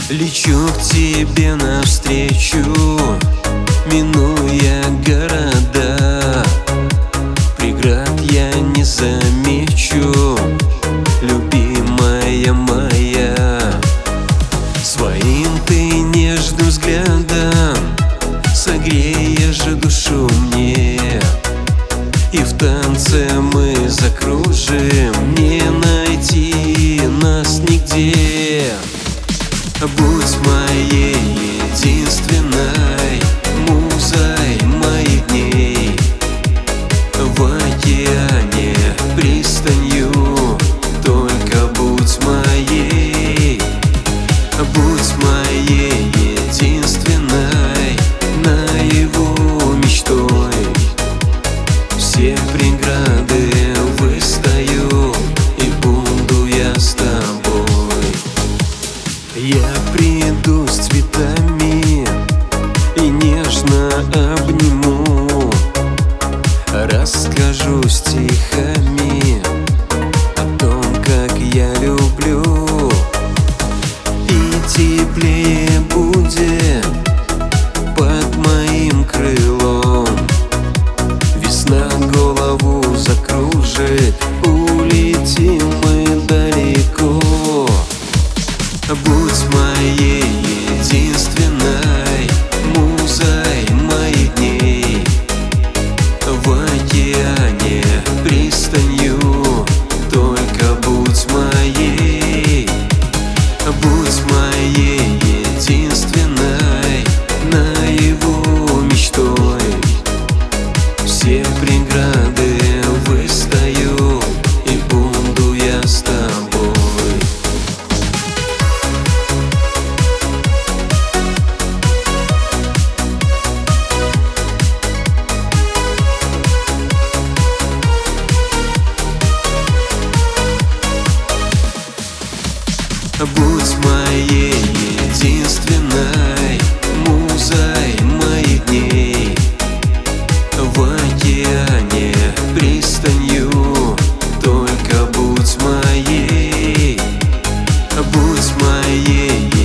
Лечу к тебе навстречу, минуя города. Преград я не замечу, любимая моя. Своим ты нежным взглядом согреешь душу мне, и в танце мы закружим, не найти нас нигде. Будь моей единственной музой моих дней, в океане пристанью, только будь моей. Будь моей единственной наяву мечтой, все преграды выстою, и буду я с тобой. Я приду с цветами и нежно обниму, расскажу стихами о том, как я люблю. И теплее будет под моим крылом, весна голову закружит, улетим мы далеко. Будь моей единственной музой моих дней, в океане пристанью, только будь моей. Будь моей единственной наяву мечтой, все преграды выстою, и буду я с тобой. Будь моей единственной музой моих дней, в океане пристанью, только будь моей. Будь моей